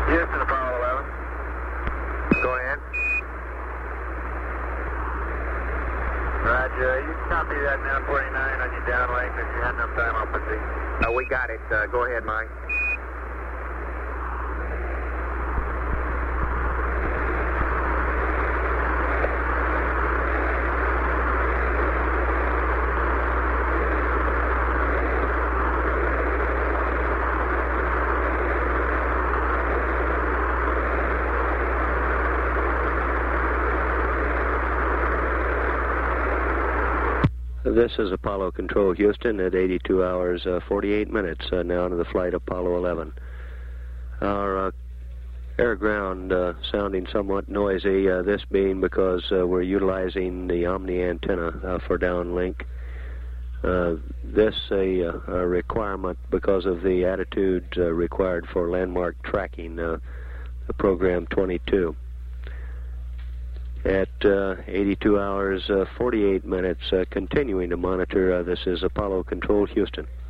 Houston, Apollo 11. Go ahead. Roger. You copy that now, 49 on your downlink. If you had enough time, I'll proceed. We got it. Go ahead, Mike. This is Apollo Control Houston at 82 hours, 48 minutes now to the flight Apollo 11. Our air-ground sounding somewhat noisy, this being because we're utilizing the Omni antenna for downlink. This a requirement because of the attitude required for landmark tracking, the program 22. At 82 hours, 48 minutes, continuing to monitor. This is Apollo Control Houston.